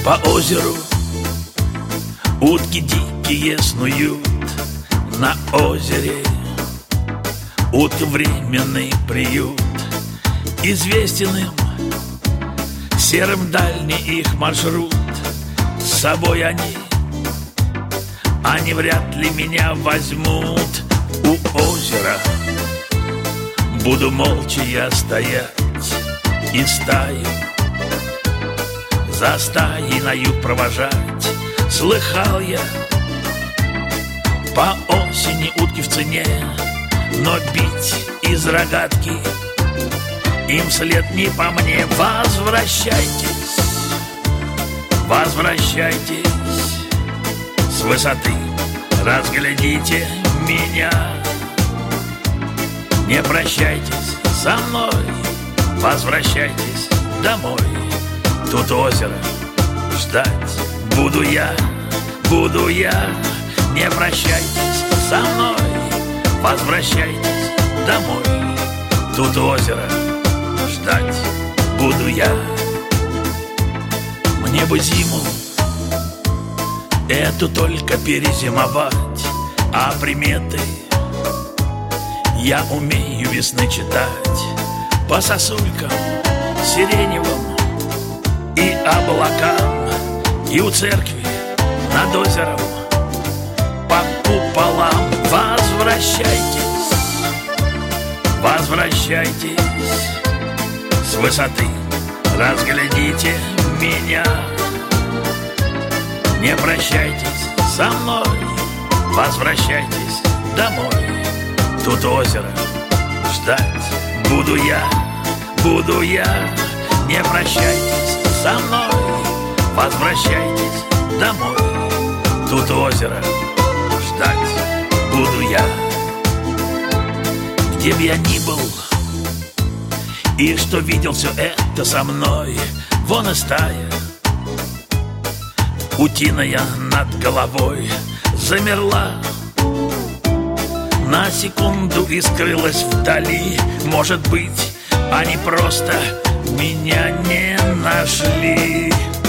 По озеру утки дикие снуют. На озере утка временный приют. Известен им серым дальний их маршрут. С собой они вряд ли меня возьмут. У озера буду молча я стоять и стаю за стаей на юг провожать. Слыхал я, по осени утки в цене, но бить из рогатки им вслед не по мне. Возвращайтесь, возвращайтесь с высоты, разглядите меня. Не прощайтесь со мной, возвращайтесь домой. Тут озеро ждать буду я. Не прощайтесь со мной, возвращайтесь домой. Тут озеро ждать буду я. Мне бы зиму эту только перезимовать, а приметы я умею весны читать. По сосулькам сиреневым и облакам, и у церкви над озером по куполам. Возвращайтесь, возвращайтесь с высоты, разглядите меня. Не прощайтесь со мной, возвращайтесь домой. Тут озеро ждать буду я. Не прощайтесь со мной, возвращайтесь домой. Тут озеро ждать буду я. Где б я ни был и что видел все это со мной, вон и стая утиная над головой замерла на секунду и скрылась вдали. Может быть, они просто меня не нашли.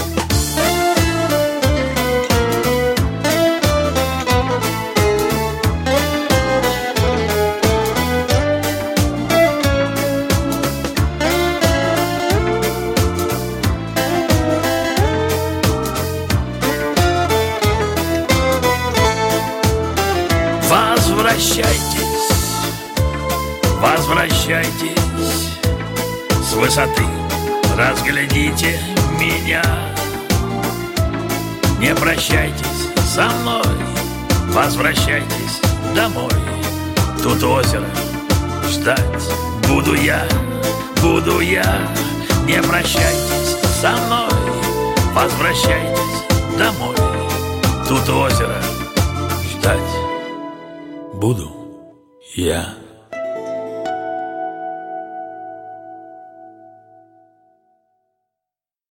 Возвращайтесь, возвращайтесь с высоты, разглядите меня. Не прощайтесь со мной, возвращайтесь домой. Тут озеро ждать буду я. Не прощайтесь со мной, возвращайтесь домой. Тут озеро ждать буду я.